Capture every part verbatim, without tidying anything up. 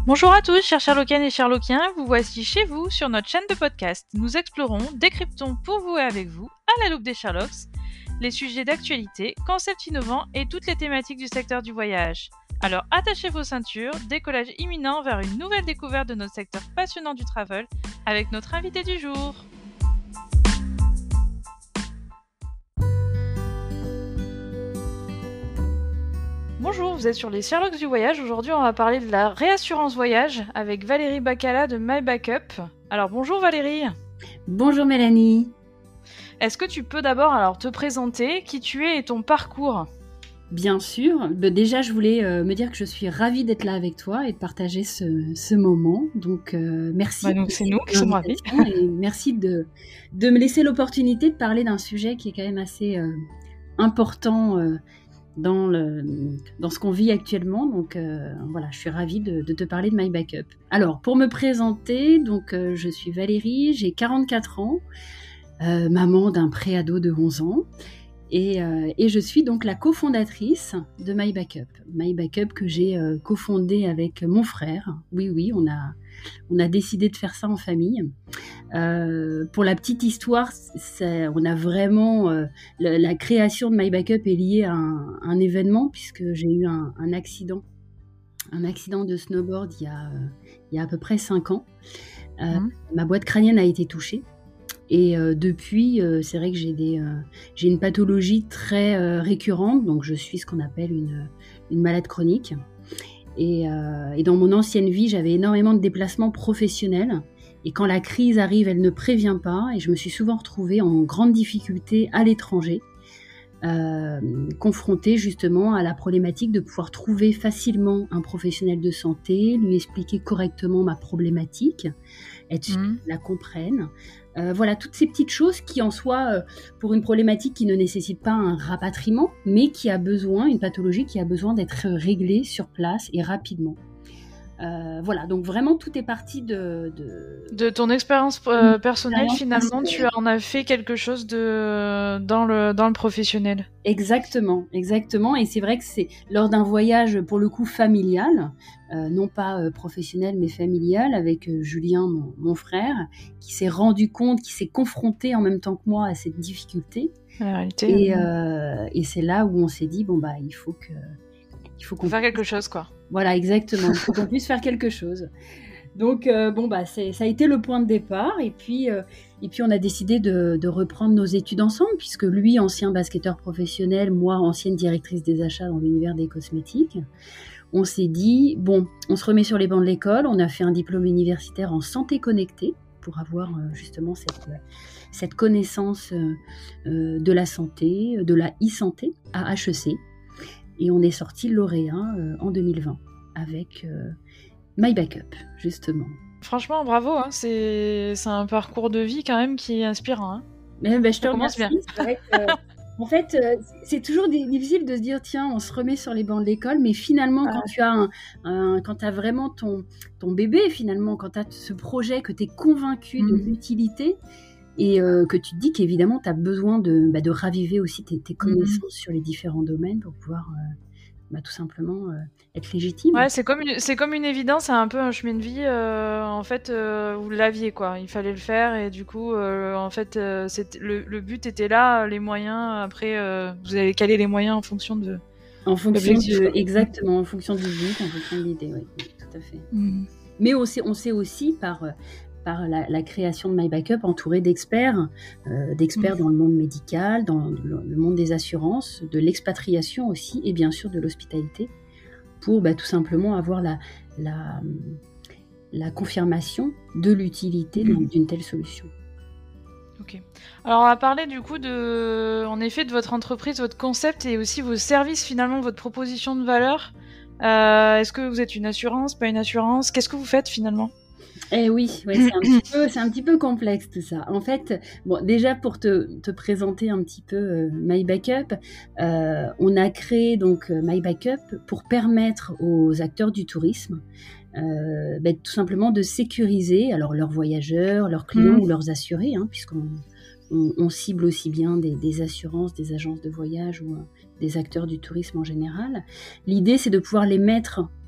Bonjour à tous, chers Sherlockiennes et Sherlockiens, vous voici chez vous sur notre chaîne de podcast. Nous explorons, décryptons pour vous et avec vous, à la loupe des Sherlocks, les sujets d'actualité, concepts innovants et toutes les thématiques du secteur du voyage. Alors attachez vos ceintures, décollage imminent vers une nouvelle découverte de notre secteur passionnant du travel avec notre invité du jour. Bonjour, vous êtes sur les Sherlocks du voyage. Aujourd'hui, on va parler de la réassurance voyage avec Valérie Bacala de My Backup. Alors bonjour Valérie. Bonjour Mélanie. Est-ce que tu peux d'abord alors te présenter, qui tu es et ton parcours ? Bien sûr. Déjà, je voulais euh, me dire que je suis ravie d'être là avec toi et de partager ce, ce moment. Donc, euh, merci. Bah, donc, c'est nous qui sommes ravis. Et merci de, de me laisser l'opportunité de parler d'un sujet qui est quand même assez euh, important euh, dans, le, dans ce qu'on vit actuellement. Donc, euh, voilà, je suis ravie de, de te parler de My Backup. Alors, pour me présenter, donc, euh, je suis Valérie, j'ai quarante-quatre ans, euh, maman d'un pré-ado de onze ans. Et, euh, et je suis donc la cofondatrice de My Backup. My Backup que j'ai euh, cofondé avec mon frère. Oui, oui, on a, on a décidé de faire ça en famille. Euh, pour la petite histoire, c'est, on a vraiment... Euh, la, la création de My Backup est liée à un, un événement, puisque j'ai eu un, un accident. Un accident de snowboard il y a, euh, il y a à peu près cinq ans. Euh, mmh. Ma boîte crânienne a été touchée. Et euh, depuis, euh, c'est vrai que j'ai, des, euh, j'ai une pathologie très euh, récurrente, donc je suis ce qu'on appelle une, une malade chronique. Et, euh, et dans mon ancienne vie, j'avais énormément de déplacements professionnels. Et quand la crise arrive, elle ne prévient pas. Et je me suis souvent retrouvée en grande difficulté à l'étranger, euh, confrontée justement à la problématique de pouvoir trouver facilement un professionnel de santé, lui expliquer correctement ma problématique, être sûr mmh. qu'il la comprenne. Euh, voilà, toutes ces petites choses qui en soi, euh, pour une problématique qui ne nécessite pas un rapatriement, mais qui a besoin, une pathologie qui a besoin d'être réglée sur place et rapidement. Euh, voilà, donc vraiment tout est parti de... De, de ton expérience euh, personnelle, finalement, tu en as fait quelque chose de, dans, le, dans le professionnel. Exactement, exactement. Et c'est vrai que c'est lors d'un voyage, pour le coup, familial, euh, non pas euh, professionnel, mais familial, avec euh, Julien, mon, mon frère, qui s'est rendu compte, qui s'est confronté en même temps que moi à cette difficulté. La réalité. Et, euh, et c'est là où on s'est dit, bon, bah, il faut que... Il faut qu'on faire quelque chose, quoi. Voilà, exactement. Il faut qu'on puisse faire quelque chose. Donc, euh, bon, bah, c'est, ça a été le point de départ. Et puis, euh, et puis on a décidé de, de reprendre nos études ensemble, puisque lui, ancien basketteur professionnel, moi, ancienne directrice des achats dans l'univers des cosmétiques. On s'est dit, bon, on se remet sur les bancs de l'école. On a fait un diplôme universitaire en santé connectée pour avoir euh, justement cette, cette connaissance euh, euh, de la santé, de la e-santé à H E C. Et on est sorti lauréat euh, en deux mille vingt avec euh, My Backup, justement. Franchement, bravo, hein, c'est, c'est un parcours de vie quand même qui est inspirant. Hein. Mais, ben, je te remercie. Bien. C'est vrai que, en fait, euh, c'est toujours difficile de se dire, tiens, on se remet sur les bancs de l'école, mais finalement, ah. quand tu as, un, un, quand tu as vraiment ton, ton bébé, finalement, quand tu as ce projet, que tu es convaincu mmh. de l'utilité, et euh, que tu te dis qu'évidemment, tu as besoin de, bah, de raviver aussi tes, tes connaissances mmh. sur les différents domaines pour pouvoir euh, bah, tout simplement euh, être légitime. Ouais, c'est comme, une, c'est comme une évidence, c'est un peu un chemin de vie. Euh, en fait, euh, vous l'aviez, quoi. Il fallait le faire et du coup, euh, en fait, euh, c'est, le, le but était là, les moyens. Après, euh, vous avez calé les moyens en fonction de. En fonction de, exactement, en fonction du but, en fonction de l'idée, oui, tout à fait. Mmh. Mais on sait, on sait aussi par. par la, la création de My Backup, entourée d'experts, euh, d'experts mmh. dans le monde médical, dans le, le monde des assurances, de l'expatriation aussi, et bien sûr de l'hospitalité, pour bah, tout simplement avoir la, la, la confirmation de l'utilité mmh. d'une telle solution. Ok. Alors on va parler du coup de, en effet, de votre entreprise, votre concept et aussi vos services, finalement, votre proposition de valeur. Euh, est-ce que vous êtes une assurance, pas une assurance ? Qu'est-ce que vous faites finalement ? Eh oui, ouais, c'est, un petit peu, c'est un petit peu complexe tout ça. En fait, bon, déjà pour te, te présenter un petit peu euh, My Backup, euh, on a créé donc My Backup pour permettre aux acteurs du tourisme euh, bah, tout simplement de sécuriser alors leurs voyageurs, leurs clients mmh. ou leurs assurés, hein, puisqu'on on, on cible aussi bien des, des assurances, des agences de voyage ou euh, des acteurs du tourisme en général. L'idée, c'est de pouvoir les mettre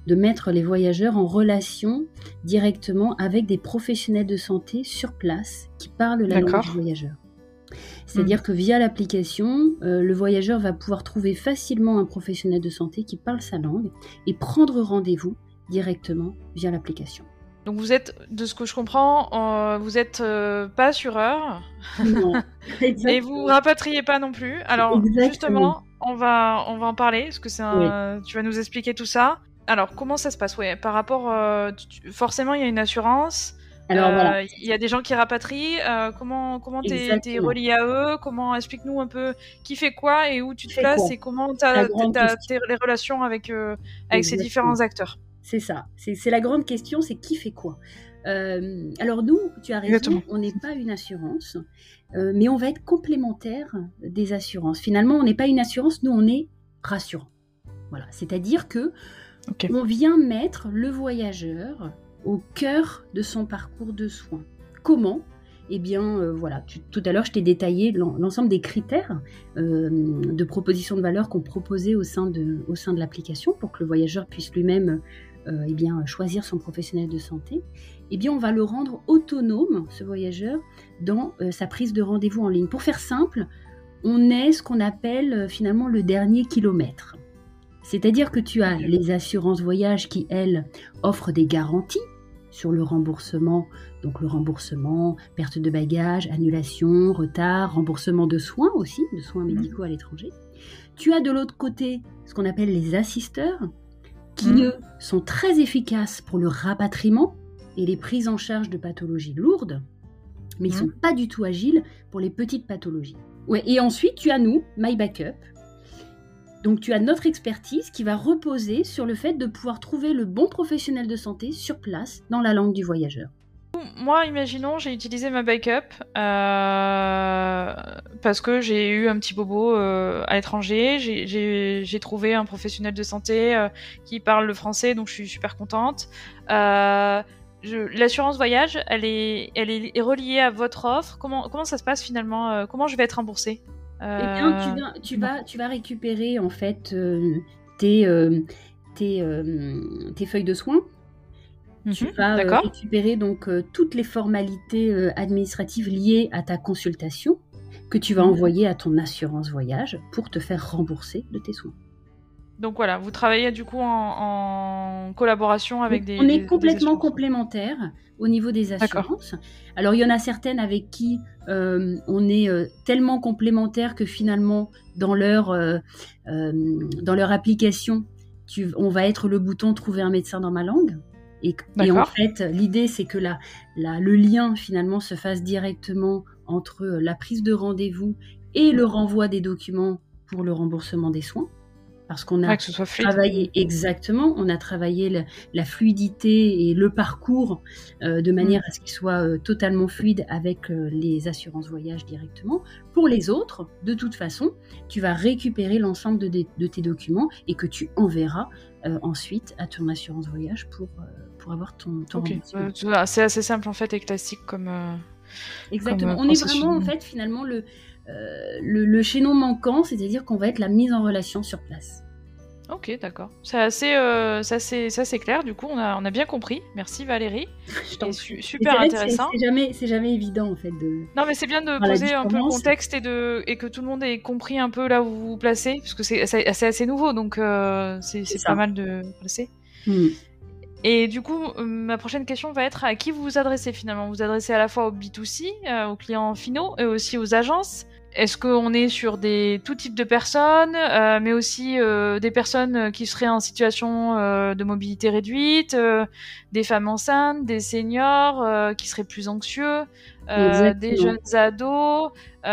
de mettre les voyageurs en relation directement avec des professionnels de santé sur place qui parlent la langue D'accord. du voyageur. C'est-à-dire Mmh. que via l'application, euh, le voyageur va pouvoir trouver facilement un professionnel de santé qui parle sa langue et prendre rendez-vous directement via l'application. Donc vous êtes, de ce que je comprends, euh, vous êtes euh, pas assureur Non, et vous exactement. rapatriez pas non plus. Alors Exactement. justement, on va on va en parler parce que c'est Oui. un... tu vas nous expliquer tout ça. Alors comment ça se passe? Ouais, par rapport, euh, tu- forcément il y a une assurance. Alors voilà, Euh, Il y a des gens qui rapatrient. Euh, comment comment t'es t'es exactement. relié à eux? Comment explique-nous un peu qui fait quoi et où tu te Qui fait quoi? places et comment La t'as grande t'as question. tes les relations avec euh, avec ces Exactement. différents acteurs. C'est ça. C'est, c'est la grande question, c'est qui fait quoi? Euh, alors nous, tu as raison, Exactement. on n'est pas une assurance, euh, mais on va être complémentaire des assurances. Finalement, on n'est pas une assurance, nous on est rassurant. Voilà. C'est-à-dire que Ok. on vient mettre le voyageur au cœur de son parcours de soins. Comment? Eh bien, euh, voilà, tu, tout à l'heure, je t'ai détaillé l'en, l'ensemble des critères euh, de proposition de valeur qu'on proposait au sein de, au sein de l'application pour que le voyageur puisse lui-même euh, eh bien, choisir son professionnel de santé. Eh bien, on va le rendre autonome, ce voyageur, dans euh, sa prise de rendez-vous en ligne. Pour faire simple, on est ce qu'on appelle euh, finalement le dernier kilomètre. C'est-à-dire que tu as les assurances voyage qui, elles, offrent des garanties sur le remboursement, donc le remboursement, perte de bagages, annulation, retard, remboursement de soins aussi, de soins médicaux à l'étranger. Tu as de l'autre côté ce qu'on appelle les assisteurs, qui, mmh. eux, sont très efficaces pour le rapatriement et les prises en charge de pathologies lourdes, mais ils ne mmh. sont pas du tout agiles pour les petites pathologies. Ouais, et ensuite, tu as nous, My Backup. Donc, tu as notre expertise qui va reposer sur le fait de pouvoir trouver le bon professionnel de santé sur place dans la langue du voyageur. Moi, imaginons, j'ai utilisé ma backup euh, parce que j'ai eu un petit bobo euh, à l'étranger. J'ai, j'ai, j'ai trouvé un professionnel de santé euh, qui parle le français, donc je suis super contente. Euh, je, l'assurance voyage, elle est, elle est reliée à votre offre. Comment, comment ça se passe finalement euh, Comment je vais être remboursée euh... Eh bien, tu vas, tu vas, tu vas récupérer en fait euh, tes, euh, tes, euh, tes feuilles de soins. Mmh, tu vas euh, récupérer donc euh, toutes les formalités euh, administratives liées à ta consultation que tu vas mmh. envoyer à ton assurance voyage pour te faire rembourser de tes soins. Donc voilà, vous travaillez du coup en, en collaboration avec des... On est des, complètement des complémentaires au niveau des assurances. D'accord. Alors il y en a certaines avec qui euh, on est euh, tellement complémentaires que finalement dans leur, euh, euh, dans leur application, tu, on va être le bouton « Trouver un médecin dans ma langue ». Et, et en fait, l'idée, c'est que la, la, le lien, finalement, se fasse directement entre la prise de rendez-vous et le renvoi des documents pour le remboursement des soins. Parce qu'on a ouais, que ce soit fluide. travaillé, exactement, on a travaillé la, la fluidité et le parcours euh, de manière mmh. à ce qu'il soit euh, totalement fluide avec euh, les assurances voyage directement. Pour les autres, de toute façon, tu vas récupérer l'ensemble de, de, de tes documents et que tu enverras euh, ensuite à ton assurance voyage pour, euh, pour avoir ton, ton okay. remboursement. Euh, c'est assez simple en fait et classique comme euh, exactement. Comme, on est vraiment en fait finalement le, euh, le, le chaînon manquant, c'est-à-dire qu'on va être la mise en relation sur place. Ok, d'accord. C'est assez, euh, ça, c'est, ça c'est clair. Du coup, on a, on a bien compris. Merci Valérie. Je su- super intéressant. C'est, c'est jamais, c'est jamais évident en fait de. Non, mais c'est bien de poser un peu le contexte et de et que tout le monde ait compris un peu là où vous vous placez, parce que c'est, c'est, c'est assez nouveau, donc euh, c'est, c'est, c'est pas mal de placer. Hmm. Et du coup, euh, ma prochaine question va être à qui vous vous adressez finalement? Vous vous adressez à la fois aux B deux C, euh, aux clients finaux, et aussi aux agences. Est-ce qu'on est sur des tout types de personnes, euh, mais aussi euh, des personnes qui seraient en situation euh, de mobilité réduite, euh, des femmes enceintes, des seniors euh, qui seraient plus anxieux, euh, des jeunes ados,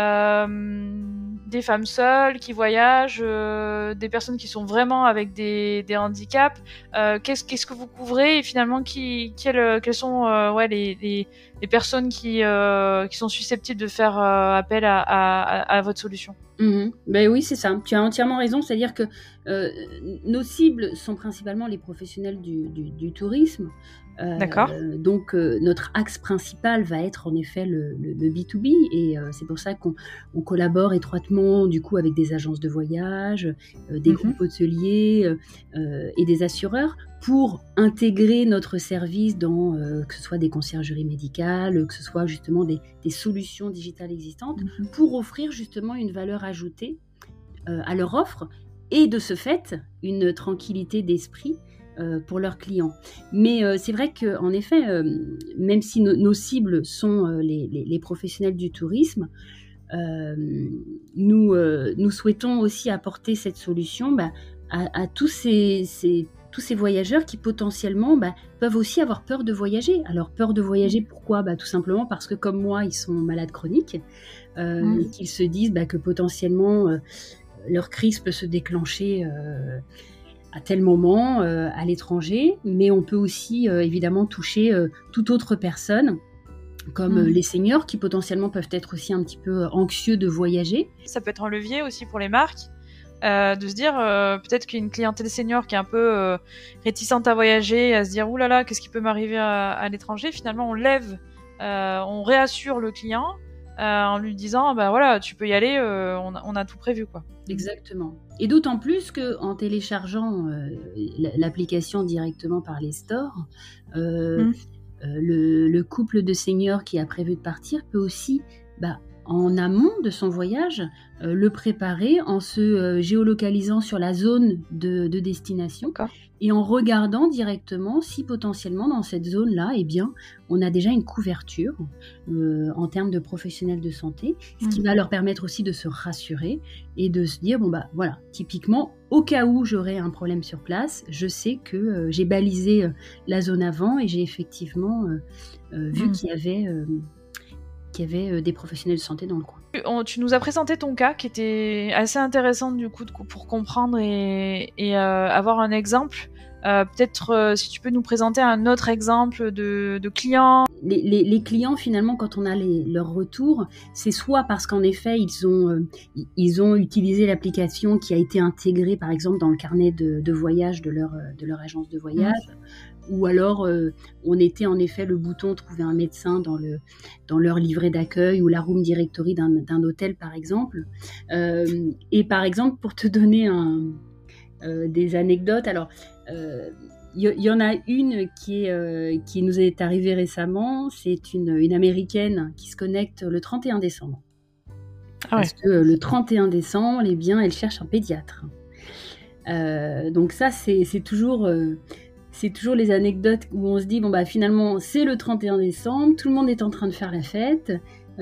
euh, des femmes seules qui voyagent, euh, des personnes qui sont vraiment avec des, des handicaps. Euh, qu'est-ce, qu'est-ce que vous couvrez et finalement qui, quelles, quelles sont euh, ouais, les, les, les personnes qui, euh, qui sont susceptibles de faire euh, appel à, à, à votre solution? Mmh. Ben oui, c'est ça. Tu as entièrement raison. C'est-à-dire que euh, nos cibles sont principalement les professionnels du, du, du tourisme. Euh, D'accord. Donc, euh, notre axe principal va être en effet le, le, le B deux B. Et euh, c'est pour ça qu'on on collabore étroitement du coup avec des agences de voyage, euh, des mmh. groupes hôteliers euh, et des assureurs pour intégrer notre service dans, euh, que ce soit des conciergeries médicales, que ce soit justement des, des solutions digitales existantes, mmh. pour offrir justement une valeur ajoutée euh, à leur offre et de ce fait, une tranquillité d'esprit euh, pour leurs clients. Mais euh, c'est vrai qu'en effet, euh, même si no- nos cibles sont euh, les, les, les professionnels du tourisme, euh, nous, euh, nous souhaitons aussi apporter cette solution bah, à, à tous ces, ces, tous ces voyageurs qui potentiellement bah, peuvent aussi avoir peur de voyager. Alors peur de voyager, pourquoi bah, tout simplement parce que comme moi, ils sont malades chroniques, euh, mmh. qu'ils se disent bah, que potentiellement euh, leur crise peut se déclencher euh, à tel moment euh, à l'étranger, mais on peut aussi euh, évidemment toucher euh, toute autre personne, comme mmh. les seniors qui potentiellement peuvent être aussi un petit peu anxieux de voyager. Ça peut être un levier aussi pour les marques, euh, de se dire euh, peut-être qu'il y a une clientèle senior qui est un peu euh, réticente à voyager, à se dire « Ouh là là, qu'est-ce qui peut m'arriver à, à l'étranger ?» Finalement, on lève, euh, on réassure le client euh, en lui disant bah, « Voilà, tu peux y aller, euh, on, a, on a tout prévu. » quoi. Exactement. Et d'autant plus qu'en téléchargeant euh, l'application directement par les stores, euh, mmh. Euh, le, le couple de seniors qui a prévu de partir peut aussi, bah, en amont de son voyage, euh, le préparer en se euh, géolocalisant sur la zone de, de destination. D'accord. Et en regardant directement si potentiellement dans cette zone-là, eh bien, on a déjà une couverture euh, en termes de professionnels de santé, ce qui mmh. va leur permettre aussi de se rassurer et de se dire, bon bah voilà, typiquement, au cas où j'aurais un problème sur place, je sais que euh, j'ai balisé euh, la zone avant et j'ai effectivement euh, euh, vu mmh. qu'il y avait, euh, qu'il y avait euh, des professionnels de santé dans le coin. Tu nous as présenté ton cas qui était assez intéressant du coup pour comprendre et, et euh, avoir un exemple. Euh, peut-être euh, si tu peux nous présenter un autre exemple de, de clients. Les, les, les clients finalement quand on a les, leur retour, c'est soit parce qu'en effet ils ont, euh, ils ont utilisé l'application qui a été intégrée par exemple dans le carnet de, de voyage de leur, de leur agence de voyage, mmh. ou alors euh, on était en effet le bouton trouver un médecin dans, le, dans leur livret d'accueil ou la room directory d'un, d'un hôtel par exemple. Euh, et par exemple pour te donner un, euh, des anecdotes, alors il euh, y, y en a une qui, est, euh, qui nous est arrivée récemment, c'est une, une américaine qui se connecte le trente et un décembre. Ah ouais. Parce que le trente et un décembre, eh bien, elle cherche un pédiatre. Euh, donc ça, c'est, c'est, toujours, euh, c'est toujours les anecdotes où on se dit, bon bah finalement, c'est le trente et un décembre, tout le monde est en train de faire la fête.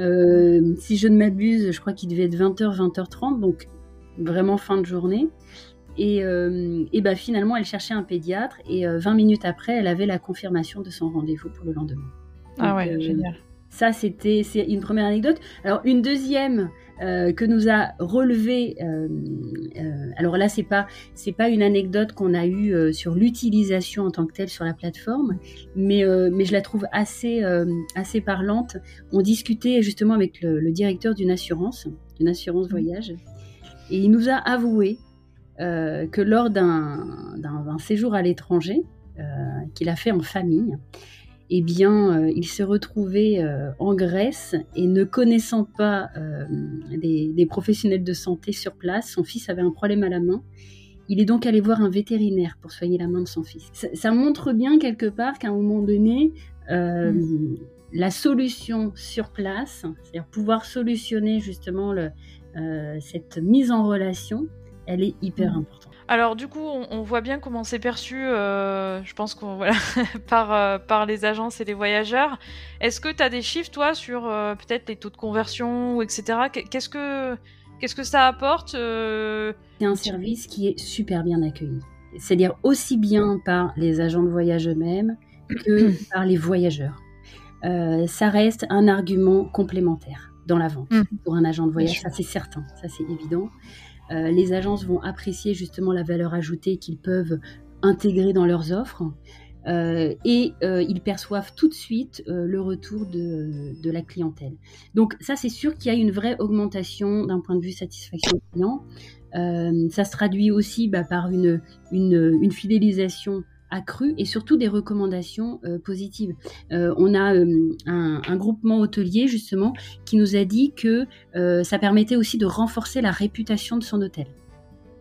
Euh, si je ne m'abuse, je crois qu'il devait être vingt heures, vingt heures trente, donc vraiment fin de journée. Et, euh, et bah finalement, elle cherchait un pédiatre et euh, vingt minutes après, elle avait la confirmation de son rendez-vous pour le lendemain. Donc, ah ouais, euh, génial. Ça, c'était c'est une première anecdote. Alors, une deuxième euh, que nous a relevée, euh, euh, alors là, c'est pas, c'est pas une anecdote qu'on a eue euh, sur l'utilisation en tant que telle sur la plateforme, mais, euh, mais je la trouve assez, euh, assez parlante. On discutait justement avec le, le directeur d'une assurance, d'une assurance voyage, et il nous a avoué Euh, que lors d'un, d'un, d'un séjour à l'étranger euh, qu'il a fait en famille, eh bien, euh, il se retrouvait euh, en Grèce et ne connaissant pas euh, des, des professionnels de santé sur place, son fils avait un problème à la main. Il est donc allé voir un vétérinaire pour soigner la main de son fils. Ça, ça montre bien quelque part qu'à un moment donné, euh, mmh. la solution sur place, c'est-à-dire pouvoir solutionner justement le, euh, cette mise en relation, elle est hyper importante. Alors du coup, on, on voit bien comment c'est perçu, euh, je pense qu'on voilà, par, euh, par les agences et les voyageurs. Est-ce que tu as des chiffres, toi, sur euh, peut-être les taux de conversion, et cetera. Qu'est-ce que, qu'est-ce que ça apporte euh... C'est un service qui est super bien accueilli. C'est-à-dire aussi bien par les agents de voyage eux-mêmes que par les voyageurs. Euh, ça reste un argument complémentaire dans la vente mmh. pour un agent de voyage, ça c'est certain, ça c'est évident. Euh, les agences vont apprécier justement la valeur ajoutée qu'ils peuvent intégrer dans leurs offres euh, et euh, ils perçoivent tout de suite euh, le retour de, de la clientèle. Donc ça, c'est sûr qu'il y a une vraie augmentation d'un point de vue satisfaction client. Euh, ça se traduit aussi bah, par une, une, une fidélisation accrue et surtout des recommandations euh, positives. Euh, on a euh, un, un groupement hôtelier justement qui nous a dit que euh, ça permettait aussi de renforcer la réputation de son hôtel.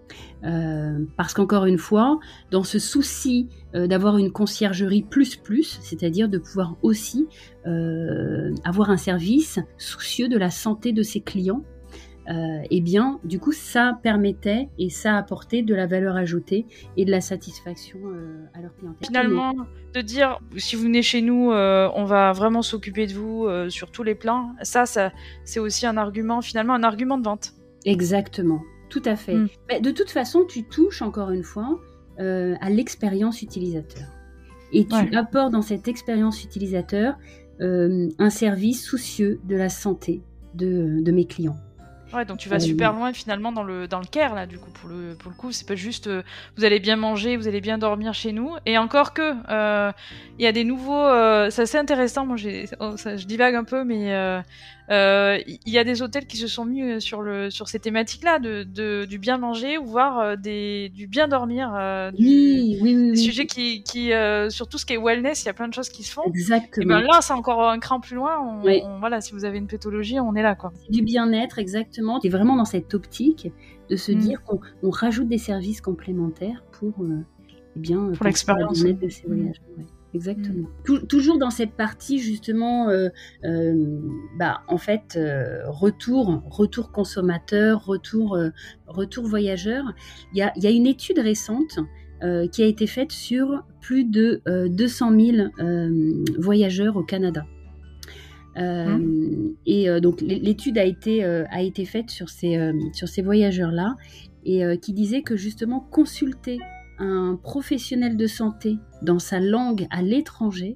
Euh, parce qu'encore une fois, dans ce souci euh, d'avoir une conciergerie plus plus, c'est-à-dire de pouvoir aussi euh, avoir un service soucieux de la santé de ses clients, euh, eh bien, du coup, ça permettait et ça apportait de la valeur ajoutée et de la satisfaction euh, à leur clientèle. Finalement, de dire, si vous venez chez nous, euh, on va vraiment s'occuper de vous euh, sur tous les plans, ça, ça, c'est aussi un argument, finalement, un argument de vente. Exactement. Tout à fait. Mmh. Mais de toute façon, tu touches encore une fois euh, à l'expérience utilisateur. Et tu ouais. apportes dans cette expérience utilisateur euh, un service soucieux de la santé de, de mes clients. Ouais, donc tu vas euh, super loin finalement dans le, dans le care, là, du coup, pour le, pour le coup. C'est pas juste euh, vous allez bien manger, vous allez bien dormir chez nous. Et encore que, il euh, y a des nouveaux... Euh, c'est assez intéressant, moi, j'ai, oh, ça, je divague un peu, mais il euh, euh, y a des hôtels qui se sont mis sur, le, sur ces thématiques-là, de, de, du bien manger, ou voire euh, des, du bien dormir. Euh, du, oui, oui, oui. Des oui. sujets qui... qui euh, sur tout ce qui est wellness, il y a plein de choses qui se font. Exactement. Et ben là, c'est encore un cran plus loin. On, oui. on, voilà, si vous avez une pathologie, on est là, quoi. C'est du bien-être, exactement. Tu es vraiment dans cette optique de se mmh. dire qu'on on rajoute des services complémentaires pour, euh, eh bien, pour l'expérience la de ces voyages. Mmh. Ouais, exactement. Mmh. Tou- toujours dans cette partie, justement, euh, euh, bah, en fait, euh, retour, retour consommateur, retour, euh, retour voyageur. Il y a, y a une étude récente euh, qui a été faite sur plus de euh, deux cent mille euh, voyageurs au Canada. Euh, mmh. Et euh, donc l'étude a été, euh, a été faite sur ces, euh, sur ces voyageurs-là et euh, qui disait que justement consulter un professionnel de santé dans sa langue à l'étranger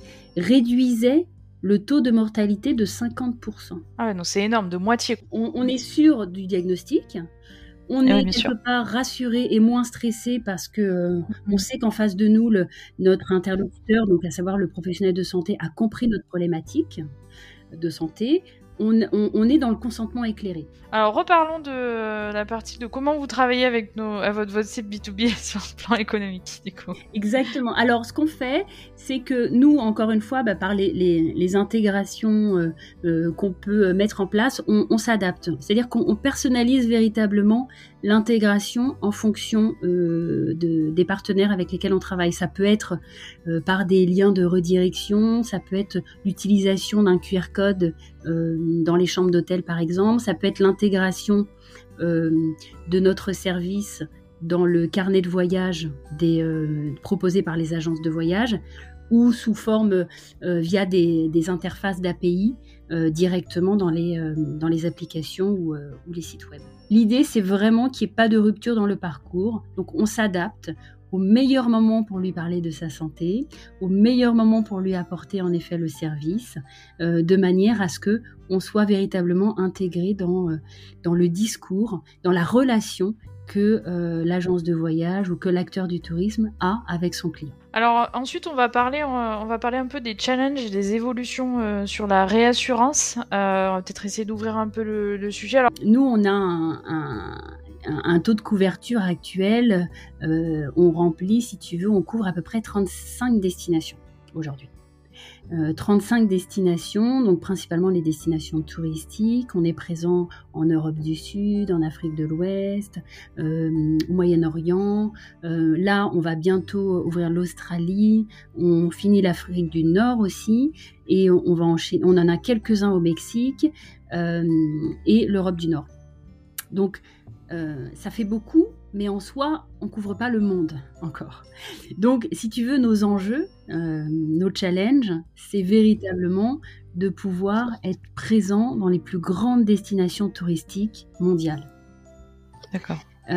réduisait le taux de mortalité de cinquante pour cent. Ah ouais, donc c'est énorme, de moitié. On, on est sûr du diagnostic. On ah est oui, quelque sûr. part rassuré et moins stressé parce que euh, mmh. on sait qu'en face de nous, le, notre interlocuteur, donc à savoir le professionnel de santé, a compris notre problématique de santé. On, on, on est dans le consentement éclairé. Alors reparlons de la partie de comment vous travaillez avec nos, à votre, votre site B deux B sur le plan économique, du coup. Exactement. Alors ce qu'on fait, c'est que nous, encore une fois, bah, par les, les, les intégrations euh, euh, qu'on peut mettre en place, on, on s'adapte. C'est-à-dire qu'on personnalise véritablement l'intégration en fonction euh, de, des partenaires avec lesquels on travaille. Ça peut être euh, par des liens de redirection, ça peut être l'utilisation d'un Q R code euh, dans les chambres d'hôtel par exemple, ça peut être l'intégration euh, de notre service dans le carnet de voyage des, euh, proposé par les agences de voyage ou sous forme euh, via des, des interfaces d'A P I euh, directement dans les, euh, dans les applications ou, euh, ou les sites web. L'idée, c'est vraiment qu'il n'y ait pas de rupture dans le parcours. Donc, on s'adapte au meilleur moment pour lui parler de sa santé, au meilleur moment pour lui apporter en effet le service, euh, de manière à ce qu'on soit véritablement intégré dans, euh, dans le discours, dans la relation que euh, l'agence de voyage ou que l'acteur du tourisme a avec son client. Alors ensuite, on va parler, on va, on va parler un peu des challenges et des évolutions euh, sur la réassurance. Euh, on va peut-être essayer d'ouvrir un peu le, le sujet. Alors... Nous, on a un, un, un taux de couverture actuel. Euh, on remplit, si tu veux, on couvre à peu près trente-cinq destinations aujourd'hui. Euh, trente-cinq destinations, donc principalement les destinations touristiques. On est présent en Europe du Sud, en Afrique de l'Ouest, euh, au Moyen-Orient. Euh, là, on va bientôt ouvrir l'Australie. On finit l'Afrique du Nord aussi, et on, on va enchaîner. On en a quelques-uns au Mexique euh, et l'Europe du Nord. Donc, euh, ça fait beaucoup. Mais en soi, on ne couvre pas le monde encore. Donc, si tu veux, nos enjeux, euh, nos challenges, c'est véritablement de pouvoir être présent dans les plus grandes destinations touristiques mondiales. D'accord.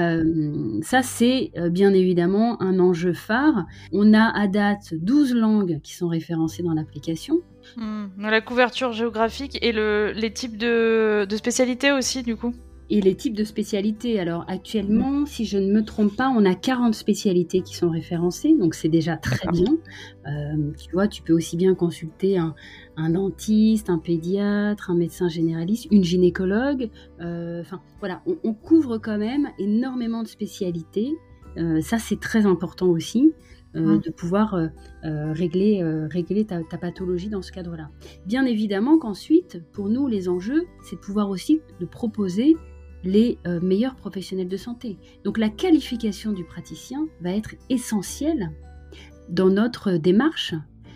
Euh, ça, c'est euh, bien évidemment un enjeu phare. On a à date douze langues qui sont référencées dans l'application. Mmh. La couverture géographique et le, les types de, de spécialités aussi, du coup. Et les types de spécialités. Alors actuellement, mmh. si je ne me trompe pas, on a quarante spécialités qui sont référencées, donc c'est déjà très bien. Euh, tu vois, tu peux aussi bien consulter un, un dentiste, un pédiatre, un médecin généraliste, une gynécologue. Euh, enfin, voilà, on, on couvre quand même énormément de spécialités. Euh, ça, c'est très important aussi. Euh, mmh. de pouvoir euh, euh, régler, euh, régler ta, ta pathologie dans ce cadre-là. Bien évidemment qu'ensuite, pour nous, les enjeux, c'est de pouvoir aussi de proposer les euh, meilleurs professionnels de santé. Donc la qualification du praticien va être essentielle dans notre démarche,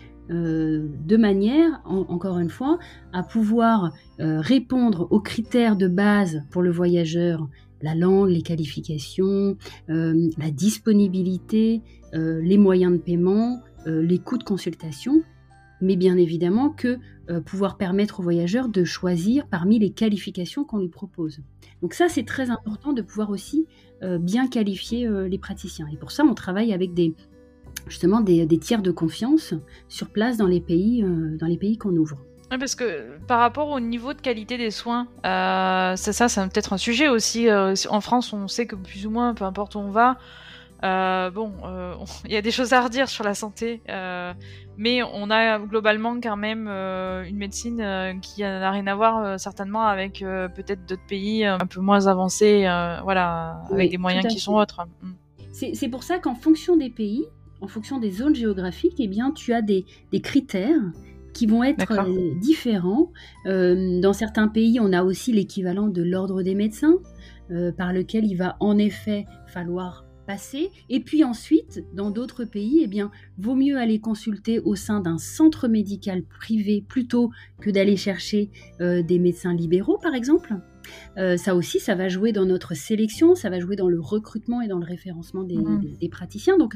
euh, de manière, en, encore une fois, à pouvoir euh, répondre aux critères de base pour le voyageur, la langue, les qualifications, euh, la disponibilité, euh, les moyens de paiement, euh, les coûts de consultation, mais bien évidemment que euh, pouvoir permettre au voyageur de choisir parmi les qualifications qu'on lui propose. Donc ça, c'est très important de pouvoir aussi euh, bien qualifier euh, les praticiens. Et pour ça, on travaille avec des, justement des, des tiers de confiance sur place dans les pays, euh, dans les pays qu'on ouvre. Oui, parce que par rapport au niveau de qualité des soins, euh, c'est ça, c'est peut-être un sujet aussi. Euh, en France, on sait que plus ou moins, peu importe où on va, euh, bon, euh, il y a des choses à redire sur la santé, euh, mais on a globalement quand même euh, une médecine euh, qui n'a rien à voir euh, certainement avec euh, peut-être d'autres pays un peu moins avancés, euh, voilà, avec Oui, des moyens qui fait. sont autres. C'est, c'est pour ça qu'en fonction des pays, en fonction des zones géographiques, eh bien, tu as des, des critères qui vont être euh, différents. Euh, dans certains pays, on a aussi l'équivalent de l'ordre des médecins, euh, par lequel il va en effet falloir passer. Et puis ensuite, dans d'autres pays, eh bien, vaut mieux aller consulter au sein d'un centre médical privé plutôt que d'aller chercher euh, des médecins libéraux, par exemple. Euh, ça aussi, ça va jouer dans notre sélection, ça va jouer dans le recrutement et dans le référencement des, mmh. des, des praticiens. Donc,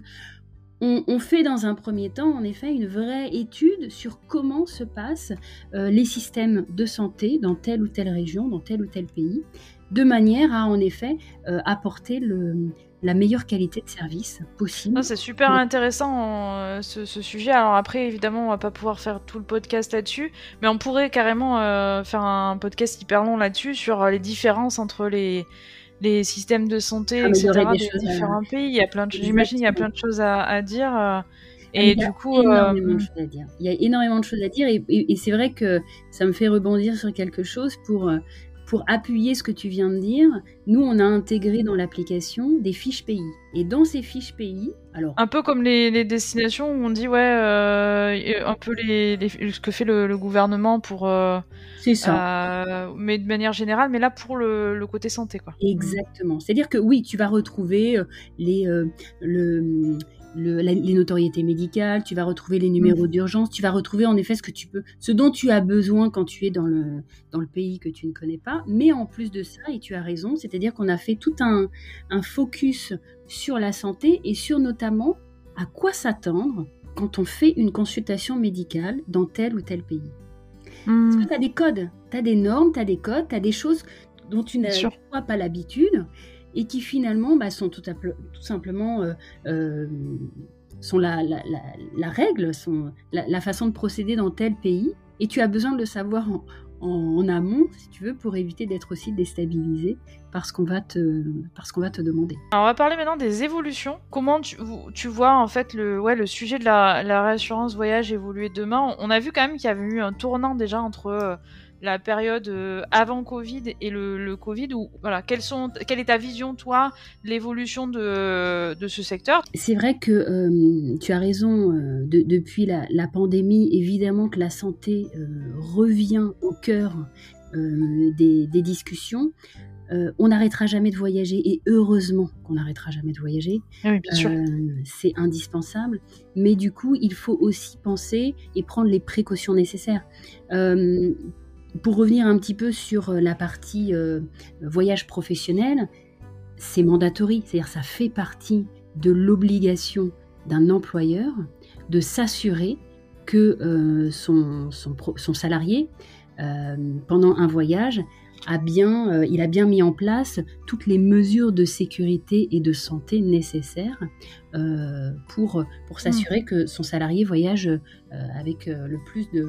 On, on fait dans un premier temps, en effet, une vraie étude sur comment se passent euh, les systèmes de santé dans telle ou telle région, dans tel ou tel pays, de manière à, en effet, euh, apporter le, la meilleure qualité de service possible. Non, c'est super ouais. intéressant euh, ce, ce sujet. Alors après, évidemment, on va pas pouvoir faire tout le podcast là-dessus, mais on pourrait carrément euh, faire un podcast hyper long là-dessus sur les différences entre les... les systèmes de santé, ah, et cetera des, des différents à... pays. Il y a plein de... J'imagine qu'il y a plein de choses à, à dire. Euh, et il du coup, énormément euh... de choses à dire. Il y a énormément de choses à dire et, et, et c'est vrai que ça me fait rebondir sur quelque chose pour, pour appuyer ce que tu viens de dire. Nous, on a intégré dans l'application des fiches pays. Et dans ces fiches pays, alors... Un peu comme les, les destinations où on dit, ouais, euh, un peu les, les, ce que fait le, le gouvernement pour... Euh, c'est ça. Euh, mais de manière générale, mais là pour le, le côté santé, quoi. Exactement. C'est-à-dire que oui, tu vas retrouver les, euh, le... Le, la, les notoriétés médicales, tu vas retrouver les numéros mmh. d'urgence, tu vas retrouver en effet ce que tu peux, ce dont tu as besoin quand tu es dans le, dans le pays que tu ne connais pas. Mais en plus de ça, et tu as raison, c'est-à-dire qu'on a fait tout un, un focus sur la santé et sur notamment à quoi s'attendre quand on fait une consultation médicale dans tel ou tel pays. Mmh. Parce que tu as des codes, tu as des normes, tu as des codes, tu as des choses dont tu n'as pas l'habitude. Et qui finalement bah, sont tout, tout simplement euh, euh, sont la, la, la, la règle, sont la, la façon de procéder dans tel pays. Et tu as besoin de le savoir en, en, en amont, si tu veux, pour éviter d'être aussi déstabilisé par ce qu'on va te, par ce qu'on va te demander. Alors on va parler maintenant des évolutions. Comment tu, tu vois en fait le, ouais, le sujet de la, la réassurance voyage évoluer demain? On a vu quand même qu'il y avait eu un tournant déjà entre... Euh, la période euh, avant Covid et le, le Covid, où, voilà, quelles sont, quelle est ta vision, toi, de l'évolution de, de ce secteur? C'est vrai que euh, tu as raison, euh, de, depuis la, la pandémie, évidemment que la santé euh, revient au cœur euh, des, des discussions. Euh, on n'arrêtera jamais de voyager, et heureusement qu'on n'arrêtera jamais de voyager. Oui, bien sûr. Euh, c'est indispensable, mais du coup, il faut aussi penser et prendre les précautions nécessaires. Euh, Pour revenir un petit peu sur la partie euh, voyage professionnel, c'est mandatory, c'est-à-dire ça fait partie de l'obligation d'un employeur de s'assurer que euh, son, son, son salarié, euh, pendant un voyage, a bien, euh, il a bien mis en place toutes les mesures de sécurité et de santé nécessaires euh, pour, pour s'assurer mmh. que son salarié voyage euh, avec euh, le plus de...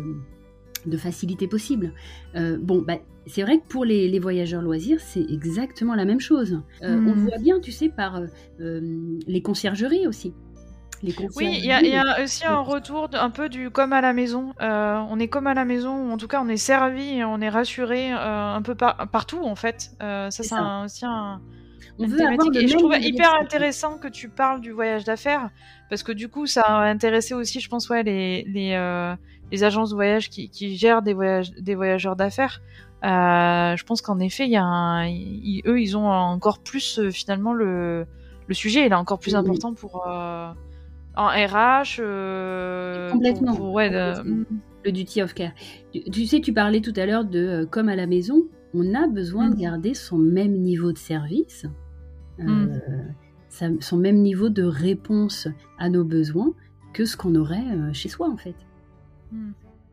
de facilité possible. Euh, bon, bah, c'est vrai que pour les, les voyageurs loisirs, c'est exactement la même chose. Euh, mmh. On voit bien, tu sais, par euh, les conciergeries aussi. Les conciergeries, oui, il y, y a aussi un retour un peu du comme à la maison. Euh, on est comme à la maison, ou en tout cas on est servi, on est rassuré euh, un peu par, partout en fait. Euh, ça, c'est, c'est ça. Un, aussi un... On veut avoir le et même je trouve hyper intéressant que tu parles du voyage d'affaires, parce que du coup, ça a intéressé aussi, je pense, ouais, les, les, euh, les agences de voyage qui, qui gèrent des, voyages, des voyageurs d'affaires. Euh, je pense qu'en effet, il y a un, ils, eux, ils ont encore plus euh, finalement le, le sujet, il est encore plus Oui, important pour euh, en R H. Euh, complètement. pour, pour, ouais, complètement. de... Le duty of care. Tu, tu sais, tu parlais tout à l'heure de euh, comme à la maison, on a besoin Mm. de garder son même niveau de service, euh, Mm. sa, son même niveau de réponse à nos besoins que ce qu'on aurait euh, chez soi en fait. Mm.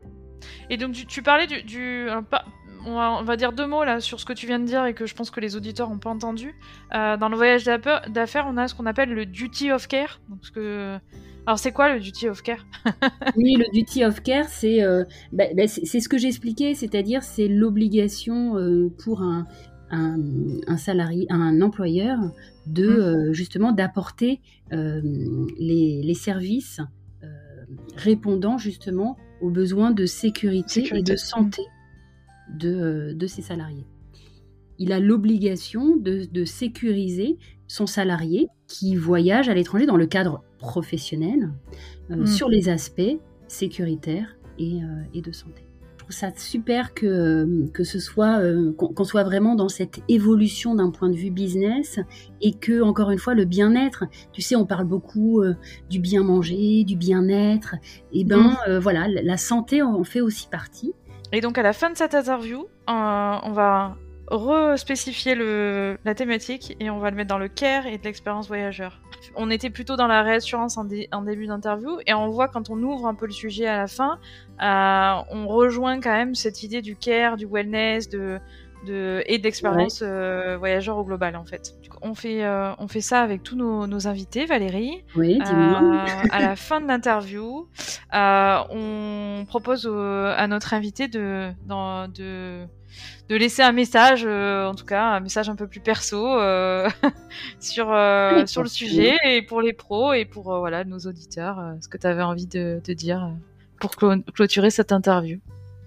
Et donc tu, tu parlais du, du euh, pas, on, va, on va dire deux mots là sur ce que tu viens de dire et que je pense que les auditeurs n'ont pas entendu. Euh, dans le voyage d'affaires, on a ce qu'on appelle le duty of care. Donc, ce que... Alors c'est quoi le duty of care? Oui, le duty of care, c'est euh, bah, bah, c'est, c'est ce que j'expliquais, c'est-à-dire c'est l'obligation euh, pour un, un, un salarié, un employeur, de Mm. euh, justement d'apporter euh, les, les services euh, répondant justement aux besoins de sécurité, Sécurité. et de santé de, euh, de ses salariés. Il a l'obligation de, de sécuriser son salarié qui voyage à l'étranger dans le cadre professionnel euh, Mm. sur les aspects sécuritaires et, euh, et de santé. Je trouve ça super que, que ce soit, euh, qu'on, qu'on soit vraiment dans cette évolution d'un point de vue business et que, encore une fois, le bien-être, tu sais, on parle beaucoup euh, du bien manger, du bien-être, et ben Mm. euh, voilà, la santé en fait aussi partie. Et donc à la fin de cette interview, euh, on va respécifier le, la thématique et on va le mettre dans le care et de l'expérience voyageur. On était plutôt dans la réassurance en, dé, en début d'interview et on voit quand on ouvre un peu le sujet à la fin, euh, on rejoint quand même cette idée du care, du wellness, de, de, et de l'expérience ouais. euh, voyageur au global en fait. On fait, euh, on fait ça avec tous nos, nos invités, Valérie. Oui, dis-moi. Euh, à la fin de l'interview, euh, on propose au, à notre invité de, dans, de de laisser un message, euh, en tout cas un message un peu plus perso euh, sur euh, ah, sur le sujet et pour les pros et pour euh, voilà nos auditeurs, euh, ce que tu avais envie de, de dire pour clo- clôturer cette interview.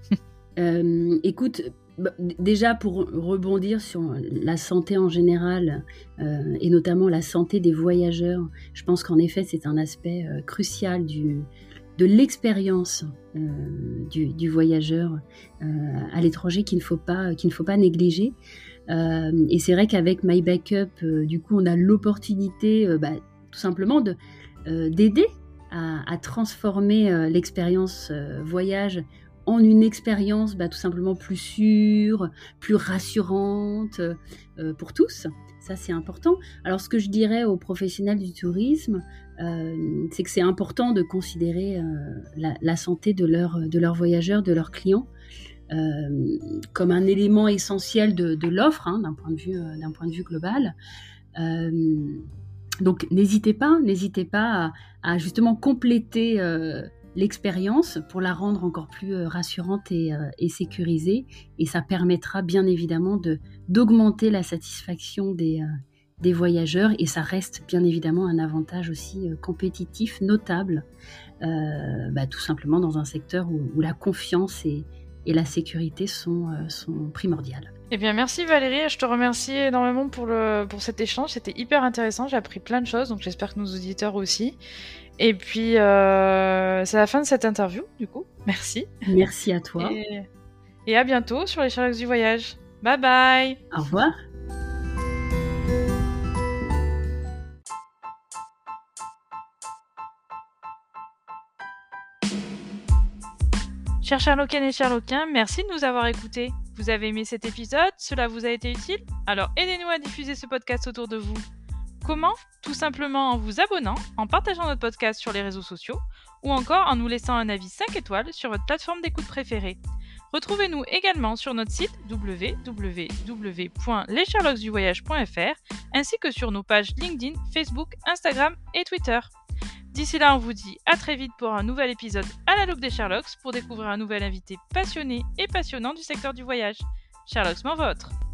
euh, écoute, bah, déjà pour rebondir sur la santé en général euh, et notamment la santé des voyageurs, je pense qu'en effet c'est un aspect euh, crucial du de l'expérience euh, du, du voyageur euh, à l'étranger qu'il ne faut pas, qu'il ne faut pas négliger. Euh, et c'est vrai qu'avec My Backup, euh, du coup, on a l'opportunité euh, bah, tout simplement de, euh, d'aider à, à transformer euh, l'expérience euh, voyage en une expérience bah, tout simplement plus sûre, plus rassurante euh, pour tous. Ça, c'est important. Alors, ce que je dirais aux professionnels du tourisme, euh, c'est que c'est important de considérer euh, la, la santé de, leur, de leurs voyageurs, de leurs clients, euh, comme un élément essentiel de, de l'offre, hein, d'un point de vue, euh, d'un point de vue global. Euh, donc, n'hésitez pas, n'hésitez pas à, à justement compléter euh, l'expérience pour la rendre encore plus euh, rassurante et, euh, et sécurisée. Et ça permettra bien évidemment de, d'augmenter la satisfaction des, euh, des voyageurs. Et ça reste bien évidemment un avantage aussi euh, compétitif notable, euh, bah, tout simplement dans un secteur où, où la confiance et, et la sécurité sont, euh, sont primordiales. Eh bien, merci Valérie, je te remercie énormément pour, le, pour cet échange, c'était hyper intéressant, j'ai appris plein de choses, donc j'espère que nos auditeurs aussi. Et puis, euh, c'est la fin de cette interview, du coup. Merci. Merci à toi. Et, et à bientôt sur les Sherlocks du voyage. Bye bye. Au revoir. Chers Sherlockiennes et Sherlockiens, merci de nous avoir écoutés. Vous avez aimé cet épisode? Cela vous a été utile? Alors aidez-nous à diffuser ce podcast autour de vous. Comment? Tout simplement en vous abonnant, en partageant notre podcast sur les réseaux sociaux ou encore en nous laissant un avis cinq étoiles sur votre plateforme d'écoute préférée. Retrouvez-nous également sur notre site w w w point les sherlocks du voyage point f r ainsi que sur nos pages LinkedIn, Facebook, Instagram et Twitter. D'ici là, on vous dit à très vite pour un nouvel épisode à la loupe des Sherlocks pour découvrir un nouvel invité passionné et passionnant du secteur du voyage. Sherlocks m'en votre!